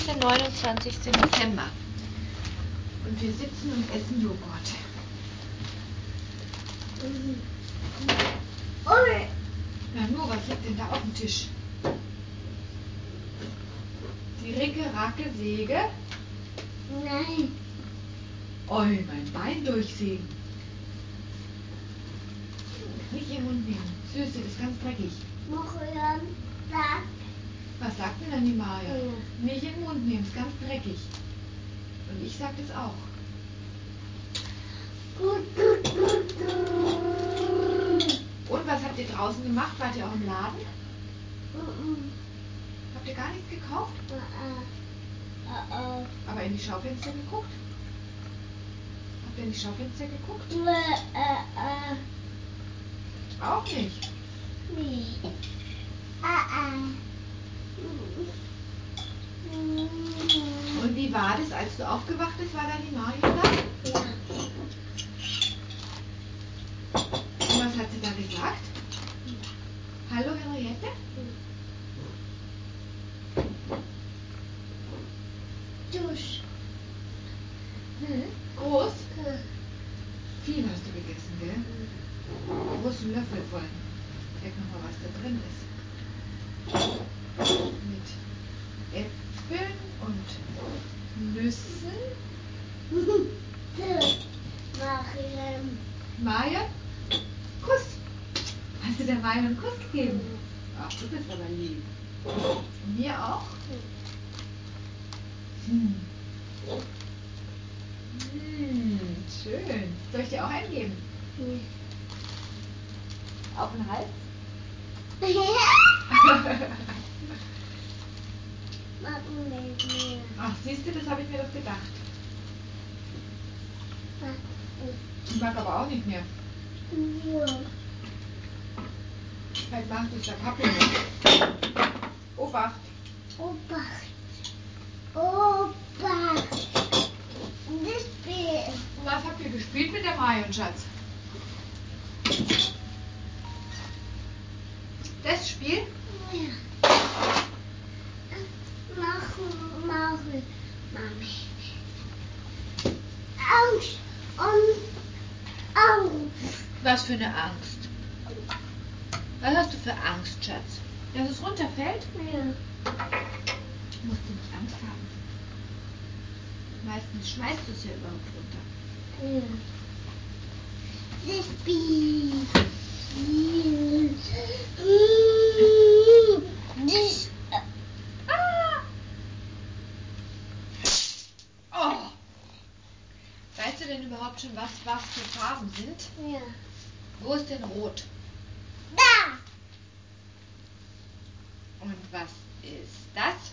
ist der 29. Dezember. Und wir sitzen und essen Joghurt. Nanu, was liegt denn da auf dem Tisch? Die Ricke-Racke-Säge? Nein. Oi, mein Bein durchsägen. Nicht im Mund nehmen. Süße, das ist ganz dreckig. Was sagt denn dann die Maja? Ja. Nicht in den Mund nehmen, ist ganz dreckig. Und ich sag das auch. Und was habt ihr draußen gemacht? Wart ihr auch im Laden? Habt ihr gar nichts gekauft? Aber in die Schaufenster geguckt? Habt ihr in die Schaufenster geguckt? Auch nicht. Und wie war das, als du aufgewacht bist? War da die Maja da? Ja. Und was hat sie da gesagt? Hallo Henriette? Dusch. Groß? Viel hast du gegessen, gell? Großen Löffel voll. Check nochmal, was da drin ist. Mit Äpfeln und Nüssen. Maja? Kuss. Hast du der Maja einen Kuss gegeben? Ach, du bist aber lieb. Und mir auch? Schön. Soll ich dir auch einen geben? Auf den Hals? Ach, siehst du, das habe ich mir doch gedacht. Ich mag aber auch nicht mehr. Vielleicht magst du es der Papi nicht. Obacht. Was habt ihr gespielt mit der Maja, Schatz? Das Spiel? Was für eine Angst? Was hast du für Angst, Schatz? Dass es runterfällt? Du musst du nicht Angst haben. Meistens schmeißt du es ja überhaupt runter. Oh! Weißt du denn überhaupt schon, was für Farben sind? Wo ist denn rot? Und was ist das?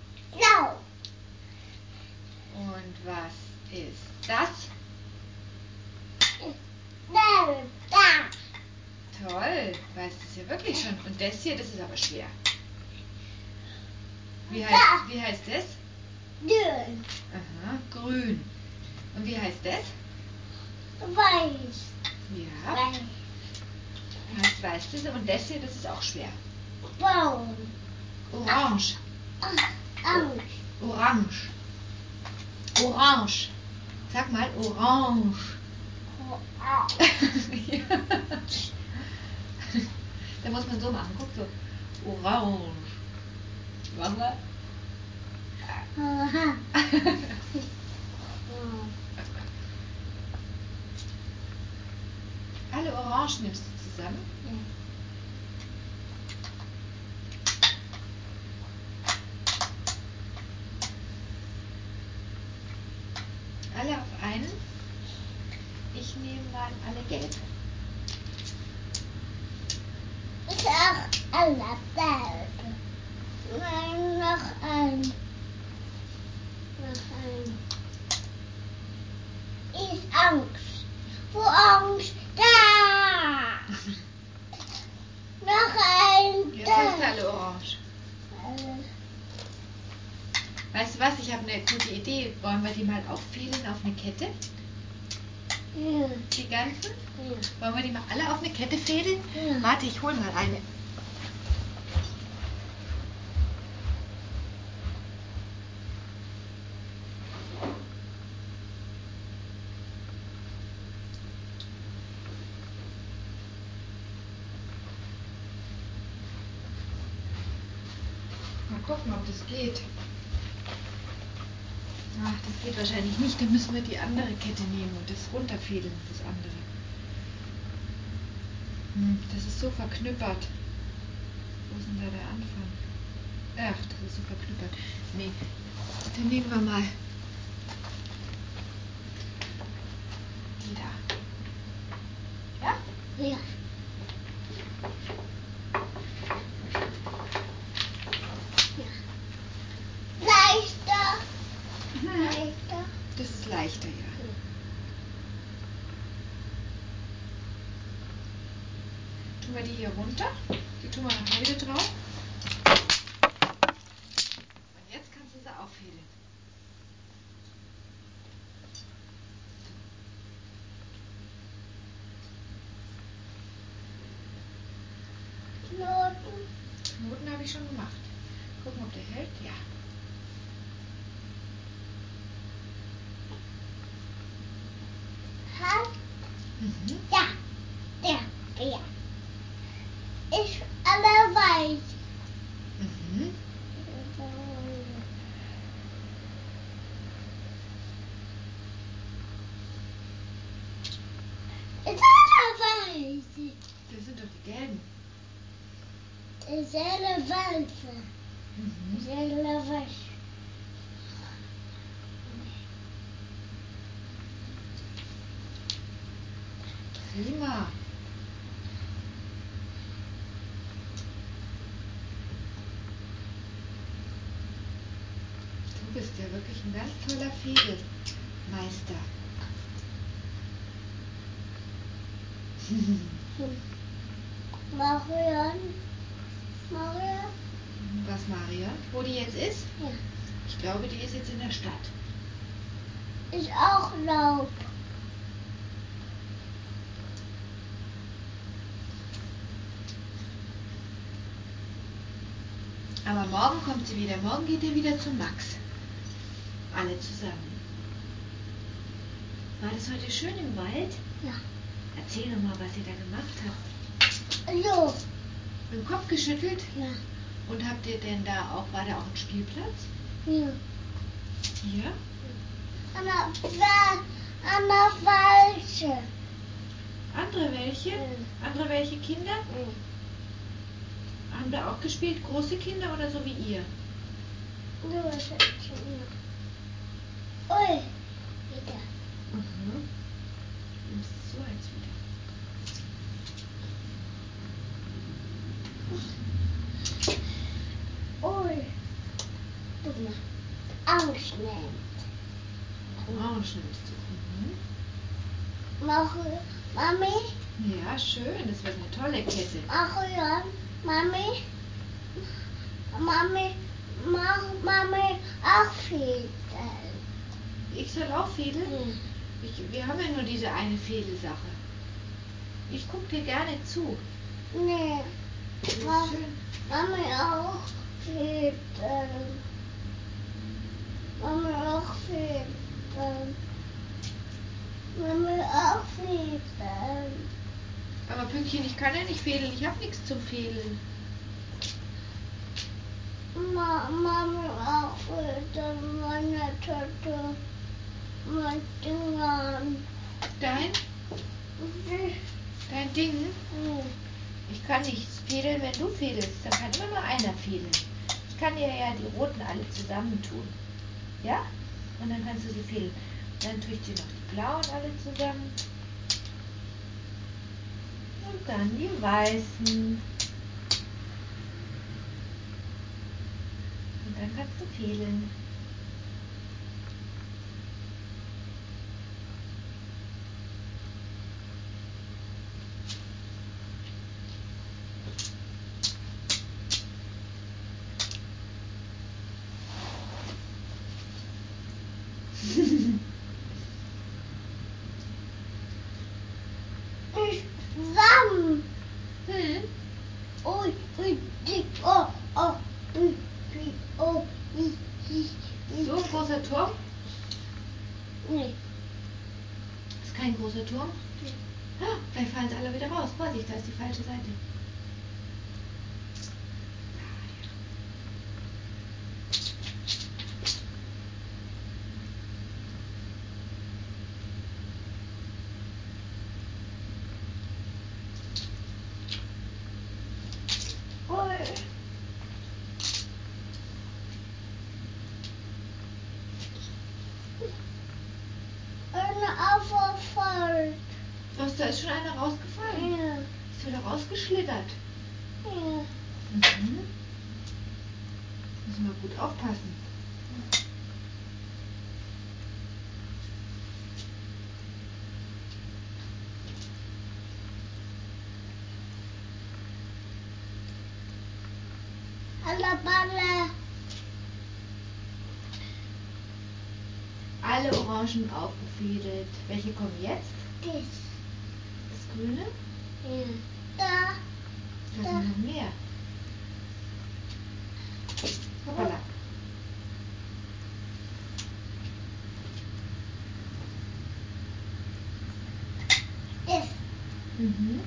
Und was ist das? Toll, weißt du es ja wirklich schon. Und das hier, das ist aber schwer. Wie heißt das? Aha, grün. Und wie heißt das? Ja, heißt weiß das. Und das hier, das ist auch schwer. Orange. Orange. Orange. Sag mal orange. Ja. Da muss man so machen. Guck so. Orange. Mach mal. Alle Orangen nimmst du zusammen? Alle auf einen? Ich nehme mal alle gelb. Noch ein. Ist Angst. Wo Angst? Da! Noch ein. Jetzt hast du alle orange. Weißt du was? Ich habe eine gute Idee. Wollen wir die mal auffädeln auf eine Kette? Die ganzen? Wollen wir die mal alle auf eine Kette fädeln? Warte, ich hol mal eine. gucken, ob das geht. Ach, das geht wahrscheinlich nicht. Dann müssen wir die andere Kette nehmen und das runterfädeln, das andere. Das ist so verknüppert. Wo ist denn da der Anfang? Ach, das ist so verknüppert. Nee, dann nehmen wir mal die da. Ja? Ja. Leichter. Leichter. Das ist leichter, ja. Tun wir die hier runter. Die tun wir nachher wieder drauf. Und jetzt kannst du sie auffädeln. Knoten. Knoten habe ich schon gemacht. Gucken, ob der hält. Ja. Hat. Mhm. Ja. Der. Ist alle weiß. Mhm. Ist alle weiß. Das sind doch die gelben. Ist alle weiße. Mhm. Ist alle weiß. Prima. Du bist ja wirklich ein ganz toller Fädelmeister. Marion. Was, Marion? Wo die jetzt ist? Ja. Ich glaube, die ist jetzt in der Stadt. Ist auch Laub. Aber morgen kommt sie wieder. Morgen geht ihr wieder zu Max. Alle zusammen. War das heute schön im Wald? Ja. Erzähl doch mal, was ihr da gemacht habt. So. Den Kopf geschüttelt? Ja. Und habt ihr denn da auch, war da auch ein Spielplatz? Ja. Hier? Anna falsche. Andere welche? Andere welche Kinder? Haben da auch gespielt? Große Kinder oder so wie ihr? Nur Kinder. Ui. Wieder. Mhm. Nimmst du so eins wieder? Ui. Guck mal. Angst nehmen. Orange nimmst du. Mami. Ja, schön. Das wird eine tolle Kette. Marion. Mami. Mami auch fehlen. Ich soll auch fädeln? Wir haben ja nur diese eine Fädelsache. Ich gucke dir gerne zu. Nee. Das ist schön. Mami auch fehlen. Mami auch fehlen. Mami auch fehlen. Aber Pünktchen, ich kann ja nicht fädeln. Ich habe nichts zum Fädeln. Mami auch fehlen. Meine Tante. Mein Ding. Dein Ding? Ich kann nicht fädeln, wenn du fädelst. Dann kann immer nur einer fädeln. Ich kann dir ja die roten alle zusammentun. Ja? Und dann kannst du sie fädeln. Dann tue ich dir noch die blauen alle zusammen. Und dann die weißen. Und dann kannst du fädeln. Zusammen. So ein großer Turm? Nee. Ist kein großer Turm? Ah, vielleicht fallen sie alle wieder raus. Vorsicht, da ist die falsche Seite. da ist schon einer rausgefallen. Ja. Ist wieder rausgeschlittert. Ja. Mhm. Müssen wir gut aufpassen. Alle Balle. Alle Orangen aufgefädelt. Welche kommen jetzt? Das. Das Grüne? Ja. Da. Da sind noch mehr. Hoppala. Das. Mhm.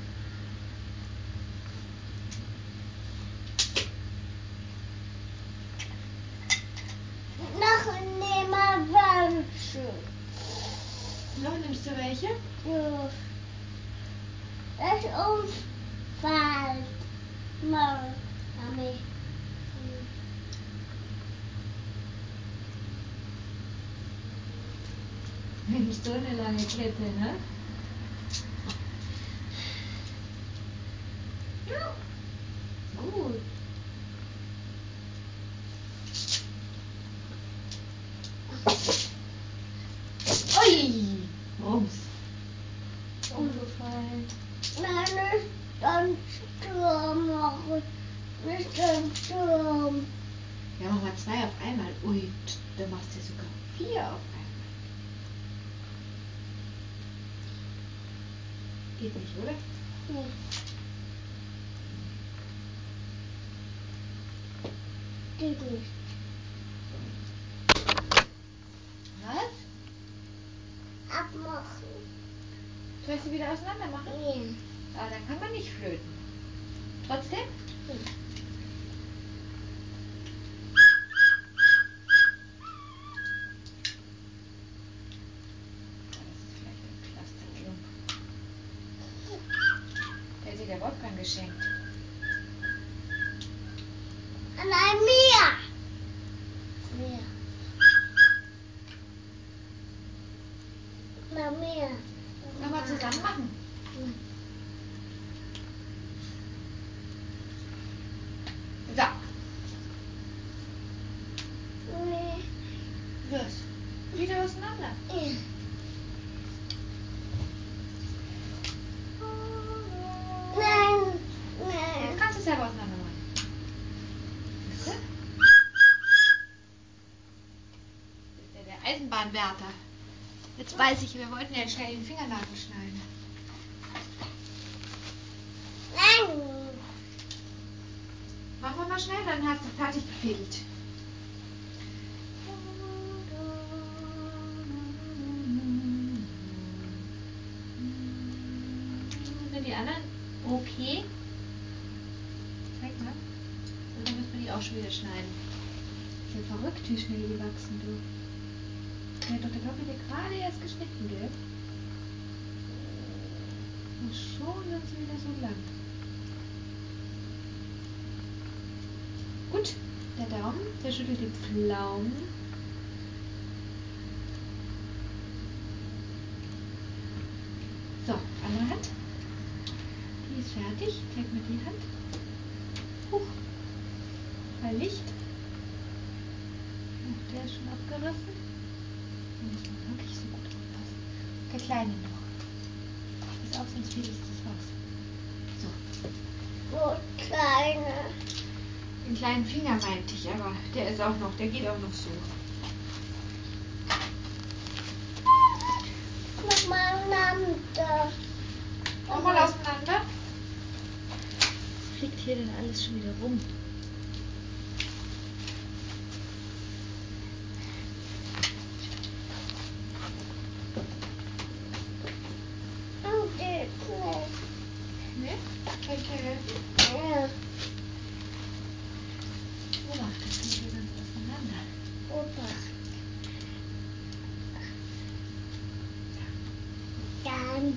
Noch nehmen welche. Noch nimmst du welche? Ja. Das umfällt. Mal. Mami. Mensch, so eine lange Kette, ne? Ja. Gut. Ui! Rums. Umgefallen. Nein, nicht dann Sturm machen. Nicht dann Sturm. Ja, mach mal 2 auf einmal. Ui, da machst du sogar 4 auf einmal. Geht nicht, oder? Nee. Geht nicht. Was? Abmachen. Soll ich sie wieder auseinander machen? Nee. Ah, dann kann man nicht flöten. Trotzdem? Nee. Das ist vielleicht ein Plastikklump. Der hat dir der Wolfgang geschenkt. Allein mir. Mehr. Na, mehr. Nochmal zusammen machen. So, Nee. los. Wieder auseinander. Nee. Nein. Nein. Jetzt kannst du es selber auseinander machen. Siehst du? Das ist ja der Eisenbahnwärter. Jetzt weiß ich, wir wollten ja schnell den Fingernagel schneiden. Nein. Machen wir mal schnell, dann hast du fertig gefädelt. Sind die anderen okay? Zeig mal. Oder müssen wir die auch schon wieder schneiden? Ist ja verrückt, wie schnell die wachsen, du. Der hat doch der Papi gerade erst geschnitten, gell? Und schon sind sie wieder so lang. Gut, der Daumen, der schüttelt die Pflaumen. So, andere Hand. Die ist fertig. Zeig mir die Hand. Huch. Bei Licht. Oh, der ist schon abgerissen. Da muss man wirklich so gut aufpassen. Der kleine noch. Pass auf, sonst fällt das raus. So. So kleine. Den kleinen Finger meinte ich, aber der ist auch noch, der geht auch noch so. Nochmal einander. Nochmal auseinander. Was fliegt hier denn alles schon wieder rum? Und jetzt nicht. Ne? Kann ich dir helfen? Ja. Oh, das fliegt hier ganz auseinander. Opa. Dann.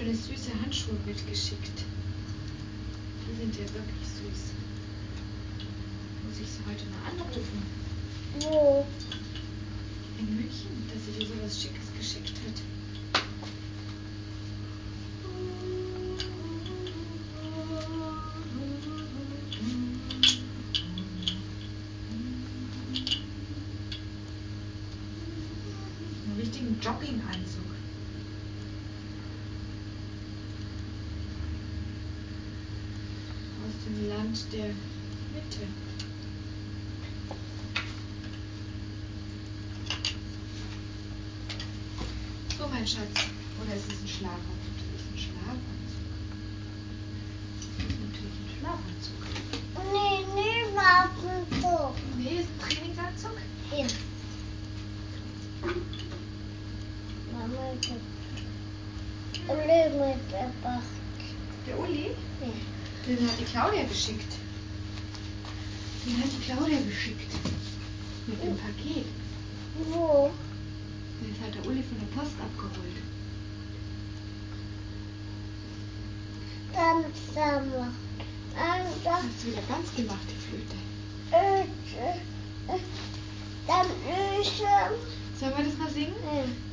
schöne süße Handschuhe mitgeschickt. Die sind ja wirklich süß. Muss ich sie heute mal anrufen? Wo? In München, dass sie dir sowas Schickes geschickt hat. Einen richtigen Jogginganzug. Aus dem Land der Mitte. So, mein Schatz. Oder ist es ein Schlafanzug? Das ist ein Schlafanzug. Das ist natürlich ein Schlafanzug. Nee, warten so. Nee, ist ein Trainingsanzug? Hier. Mama, ich hab Uli mitgebracht. Der Uli? Ja. Den hat die Claudia geschickt. Den hat die Claudia geschickt. Mit dem Paket. Wo? Das hat der Uli von der Post abgeholt. Ganz sama. Hast du wieder ganz gemacht, die Flöte. Dann Ösen. Sollen wir das mal singen? Ja.